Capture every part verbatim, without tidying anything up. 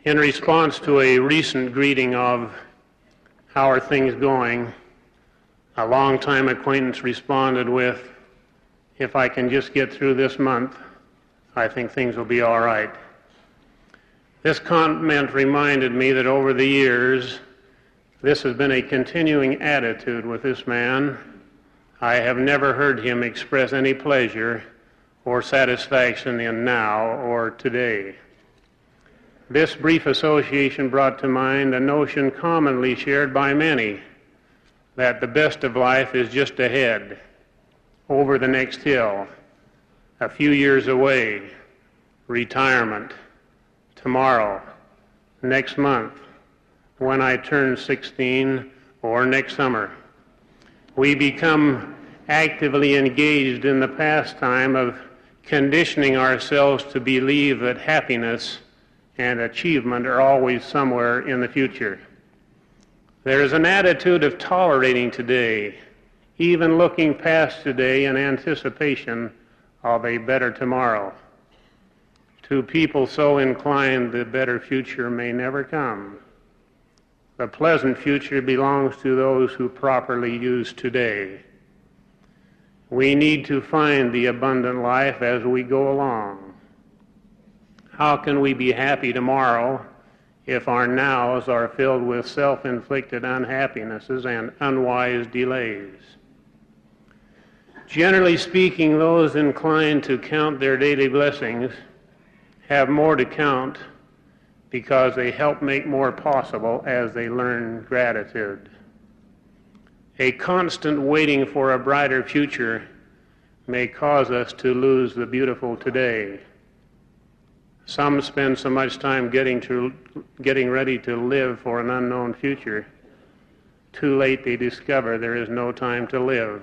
In response to a recent greeting of "How are things going?" a longtime acquaintance responded with, "If I can just get through this month, I think things will be all right." This comment reminded me that over the years, this has been a continuing attitude with this man. I have never heard him express any pleasure or satisfaction in now or today. This brief association brought to mind a notion commonly shared by many, that the best of life is just ahead, over the next hill, a few years away, retirement, tomorrow, next month, when I turn sixteen, or next summer. We become actively engaged in the pastime of conditioning ourselves to believe that happiness and achievement are always somewhere in the future. There is an attitude of tolerating today, even looking past today in anticipation of a better tomorrow. To people so inclined, the better future may never come. The pleasant future belongs to those who properly use today. We need to find the abundant life as we go along. How can we be happy tomorrow if our nows are filled with self-inflicted unhappinesses and unwise delays? Generally speaking, those inclined to count their daily blessings have more to count because they help make more possible as they learn gratitude. A constant waiting for a brighter future may cause us to lose the beautiful today. Some spend so much time getting to getting ready to live for an unknown future. Too late they discover there is no time to live.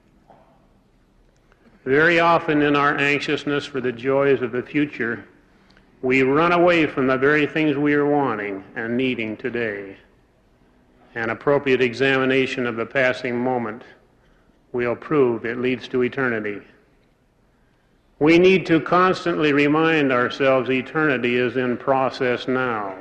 Very often in our anxiousness for the joys of the future, we run away from the very things we are wanting and needing today. An appropriate examination of the passing moment will prove it leads to eternity. We need to constantly remind ourselves eternity is in process now.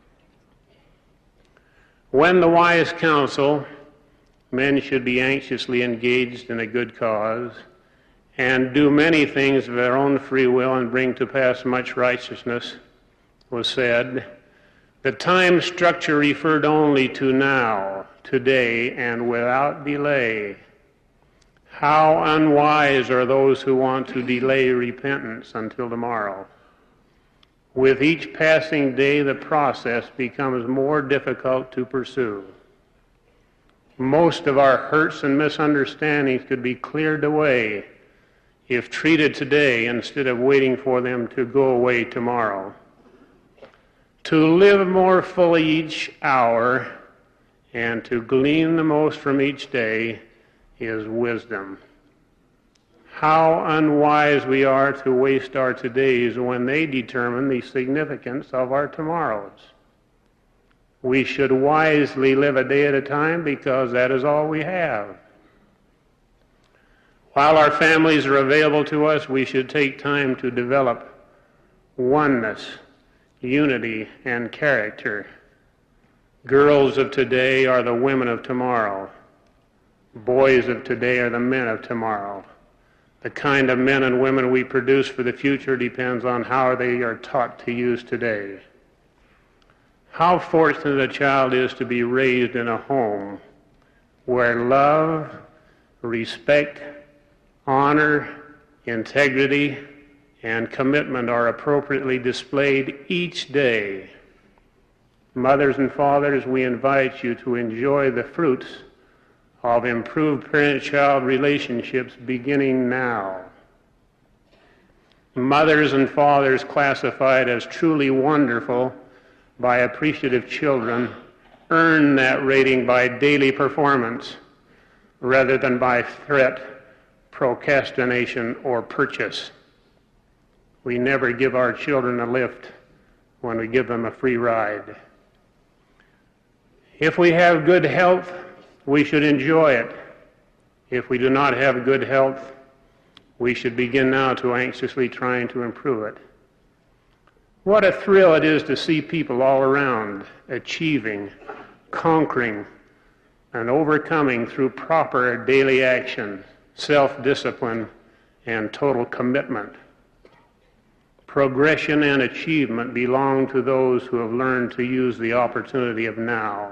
When the wise counsel, men should be anxiously engaged in a good cause, and do many things of their own free will and bring to pass much righteousness, was said, the time structure referred only to now, today, and without delay. How unwise are those who want to delay repentance until tomorrow. With each passing day, the process becomes more difficult to pursue. Most of our hurts and misunderstandings could be cleared away if treated today instead of waiting for them to go away tomorrow. To live more fully each hour and to glean the most from each day is wisdom. How unwise we are to waste our todays when they determine the significance of our tomorrows. We should wisely live a day at a time because that is all we have. While our families are available to us, we should take time to develop oneness, unity, and character. Girls of today are the women of tomorrow. Boys of today are the men of tomorrow. The kind of men and women we produce for the future depends on how they are taught to use today. How fortunate a child is to be raised in a home where love, respect, honor, integrity, and commitment are appropriately displayed each day. Mothers and fathers, we invite you to enjoy the fruits of improved parent-child relationships beginning now. Mothers and fathers classified as truly wonderful by appreciative children earn that rating by daily performance rather than by threat, procrastination, or purchase. We never give our children a lift when we give them a free ride. If we have good health, we should enjoy it. If we do not have good health, we should begin now to anxiously trying to improve it. What a thrill it is to see people all around achieving, conquering, and overcoming through proper daily action, self-discipline, and total commitment. Progression and achievement belong to those who have learned to use the opportunity of now.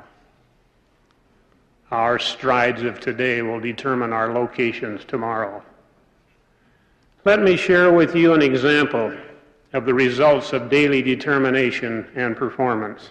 Our strides of today will determine our locations tomorrow. Let me share with you an example of the results of daily determination and performance.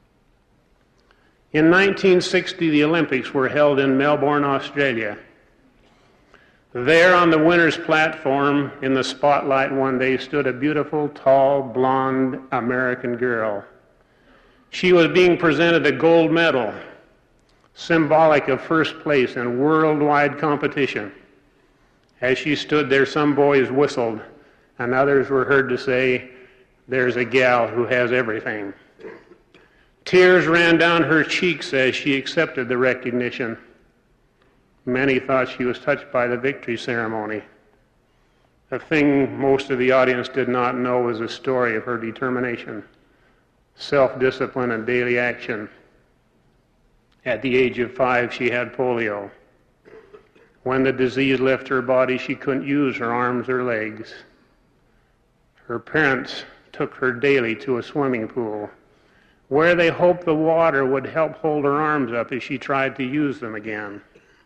In nineteen sixty, the Olympics were held in Melbourne, Australia. There on the winner's platform in the spotlight one day stood a beautiful, tall, blonde American girl. She was being presented a gold medal, symbolic of first place in worldwide competition. As she stood there, some boys whistled, and others were heard to say, "There's a gal who has everything." Tears ran down her cheeks as she accepted the recognition. Many thought she was touched by the victory ceremony. The thing most of the audience did not know was the story of her determination, self-discipline, and daily action. At the age of five, she had polio. When the disease left her body, she couldn't use her arms or legs. Her parents took her daily to a swimming pool, where they hoped the water would help hold her arms up as she tried to use them again.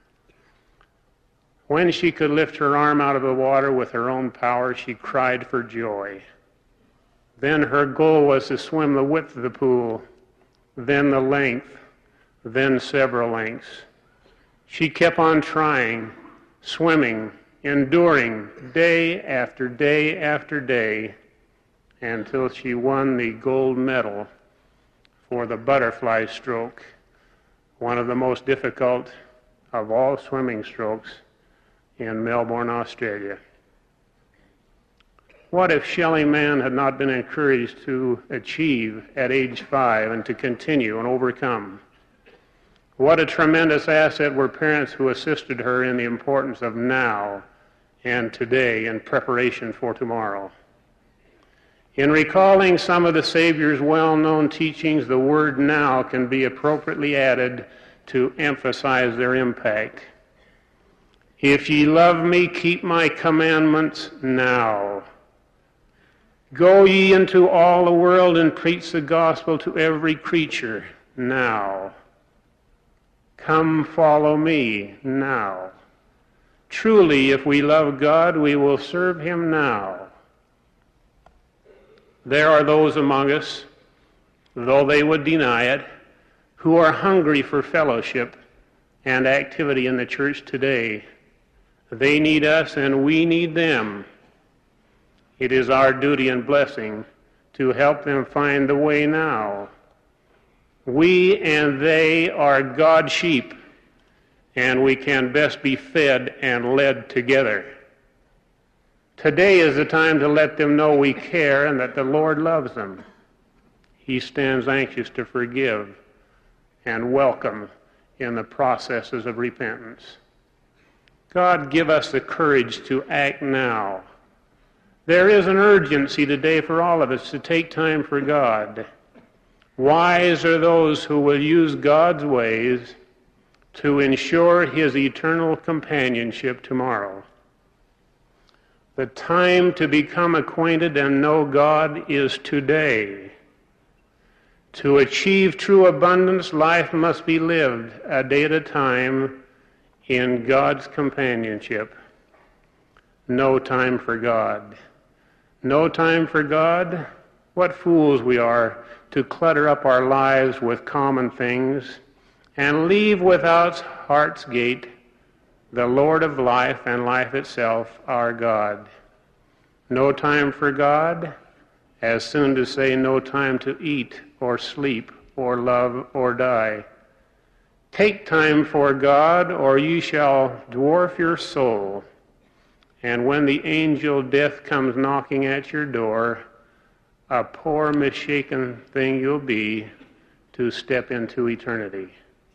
When she could lift her arm out of the water with her own power, she cried for joy. Then her goal was to swim the width of the pool, then the length, then several lengths. She kept on trying, swimming, enduring day after day after day, until she won the gold medal for the butterfly stroke, one of the most difficult of all swimming strokes in Melbourne, Australia. What if Shelley Mann had not been encouraged to achieve at age five and to continue and overcome? What a tremendous asset were parents who assisted her in the importance of now and today in preparation for tomorrow. In recalling some of the Savior's well-known teachings, the word now can be appropriately added to emphasize their impact. If ye love me, keep my commandments now. Go ye into all the world and preach the gospel to every creature now. Come follow me now. Truly, if we love God, we will serve him now. There are those among us, though they would deny it, who are hungry for fellowship and activity in the church today. They need us and we need them. It is our duty and blessing to help them find the way now. We and they are God's sheep, and we can best be fed and led together. Today is the time to let them know we care and that the Lord loves them. He stands anxious to forgive and welcome in the processes of repentance. God, give us the courage to act now. There is an urgency today for all of us to take time for God. Wise are those who will use God's ways to ensure his eternal companionship tomorrow. The time to become acquainted and know God is today. To achieve true abundance, life must be lived a day at a time in God's companionship. No time for God. No time for God? What fools we are to clutter up our lives with common things and leave without heart's gate the Lord of life and life itself, our God. No time for God, as soon to say no time to eat or sleep or love or die. Take time for God, or ye shall dwarf your soul. And when the angel death comes knocking at your door, a poor misshapen thing you'll be to step into eternity.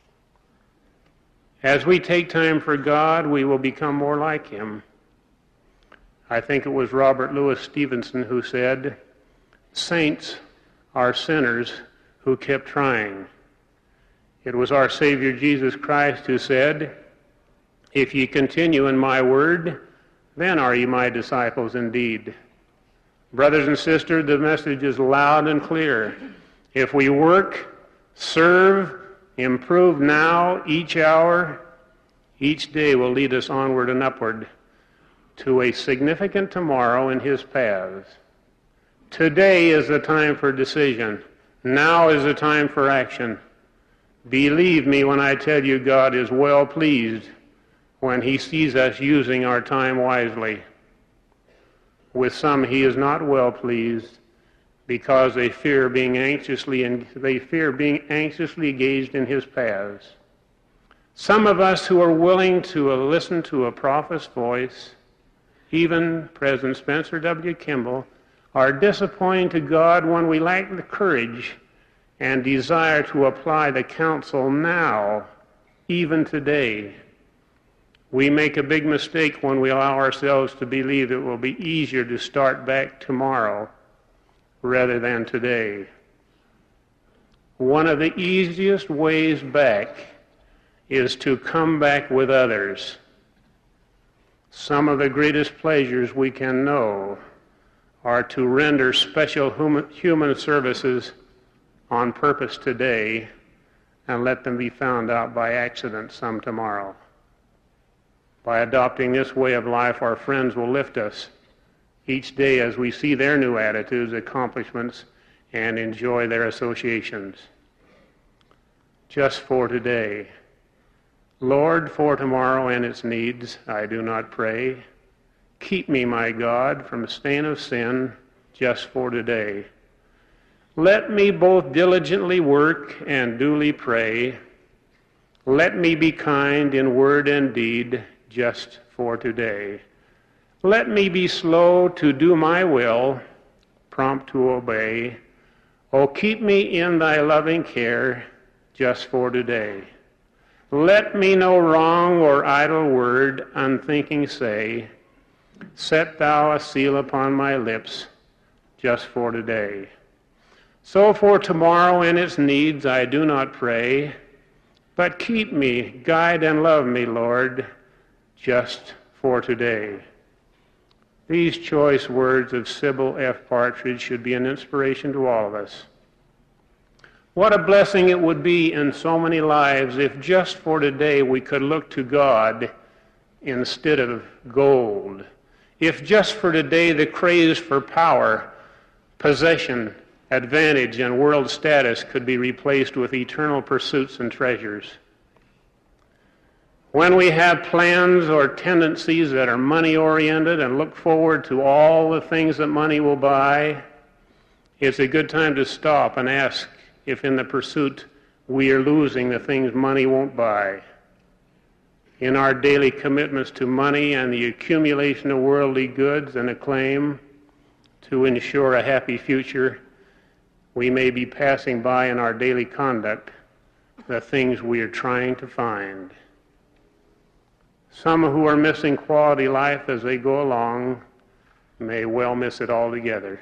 As we take time for God, we will become more like him. I think it was Robert Louis Stevenson who said, Saints are sinners who kept trying. It was our Savior Jesus Christ who said, "If ye continue in my word, then are ye my disciples indeed." Brothers and sisters, the message is loud and clear. If we work, serve, improve now, each hour, each day will lead us onward and upward to a significant tomorrow in his paths. Today is the time for decision. Now is the time for action. Believe me when I tell you God is well pleased when he sees us using our time wisely. With some he is not well pleased because they fear being anxiously and they fear being anxiously engaged in his paths. Some of us who are willing to listen to a prophet's voice, even President Spencer W. Kimball, are disappointing to God when we lack the courage and desire to apply the counsel now, even today. We make a big mistake when we allow ourselves to believe it will be easier to start back tomorrow rather than today. One of the easiest ways back is to come back with others. Some of the greatest pleasures we can know are to render special human services on purpose today and let them be found out by accident some tomorrow. By adopting this way of life, our friends will lift us each day as we see their new attitudes, accomplishments, and enjoy their associations. Just for today. Lord, for tomorrow and its needs, I do not pray. Keep me, my God, from the stain of sin just for today. Let me both diligently work and duly pray. Let me be kind in word and deed just for today. Let me be slow to do my will, prompt to obey. Oh, keep me in thy loving care just for today. Let me no wrong or idle word unthinking say. Set thou a seal upon my lips just for today. So for tomorrow and its needs I do not pray, but keep me, guide and love me, Lord, just for today. These choice words of Sybil F. Partridge should be an inspiration to all of us. What a blessing it would be in so many lives if just for today we could look to God instead of gold. If just for today the craze for power, possession, advantage, and world status could be replaced with eternal pursuits and treasures. When we have plans or tendencies that are money-oriented and look forward to all the things that money will buy, it's a good time to stop and ask if in the pursuit we are losing the things money won't buy. In our daily commitments to money and the accumulation of worldly goods and acclaim to ensure a happy future, we may be passing by in our daily conduct the things we are trying to find. Some who are missing quality life as they go along may well miss it altogether.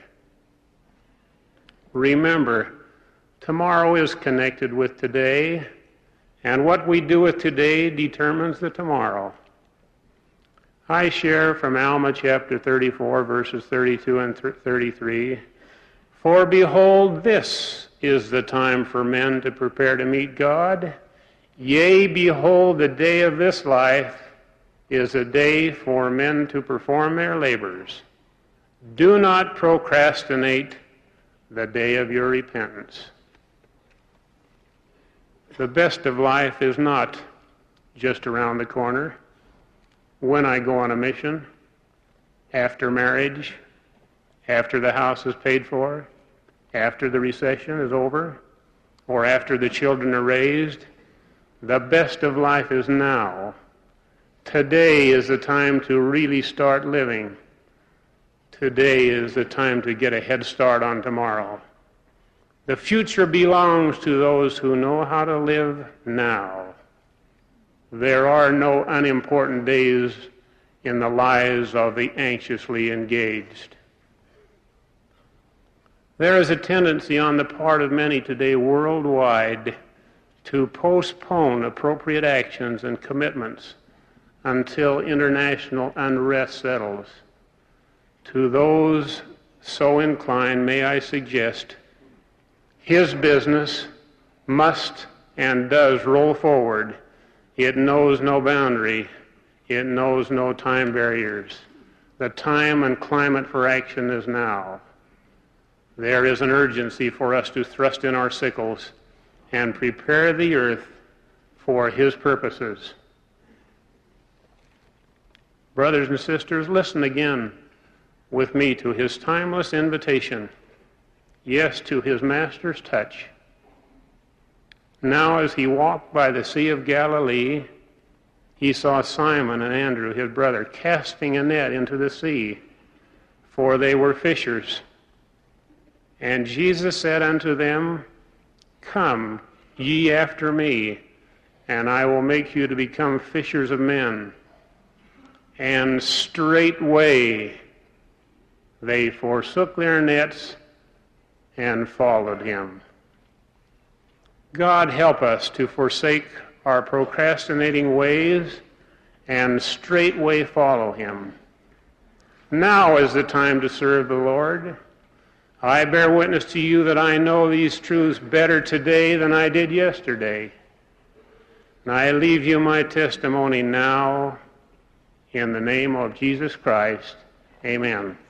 Remember, tomorrow is connected with today, and what we do with today determines the tomorrow. I share from Alma chapter thirty-four, verses thirty-two and thirty-three. For behold, this is the time for men to prepare to meet God. Yea, behold, the day of this life is a day for men to perform their labors. Do not procrastinate the day of your repentance. The best of life is not just around the corner, when I go on a mission, after marriage, after the house is paid for, after the recession is over, or after the children are raised. The best of life is now. Today is the time to really start living. Today is the time to get a head start on tomorrow. The future belongs to those who know how to live now. There are no unimportant days in the lives of the anxiously engaged. There is a tendency on the part of many today worldwide to postpone appropriate actions and commitments until international unrest settles. To those so inclined, may I suggest, his business must and does roll forward. It knows no boundary. It knows no time barriers. The time and climate for action is now. There is an urgency for us to thrust in our sickles and prepare the earth for his purposes. Brothers and sisters, listen again with me to his timeless invitation, yes, to his Master's touch. Now as he walked by the Sea of Galilee, he saw Simon and Andrew, his brother, casting a net into the sea, for they were fishers. And Jesus said unto them, Come, ye after me, and I will make you to become fishers of men. And straightway they forsook their nets and followed him. God help us to forsake our procrastinating ways and straightway follow him. Now is the time to serve the Lord. I bear witness to you that I know these truths better today than I did yesterday. And I leave you my testimony now in the name of Jesus Christ. Amen.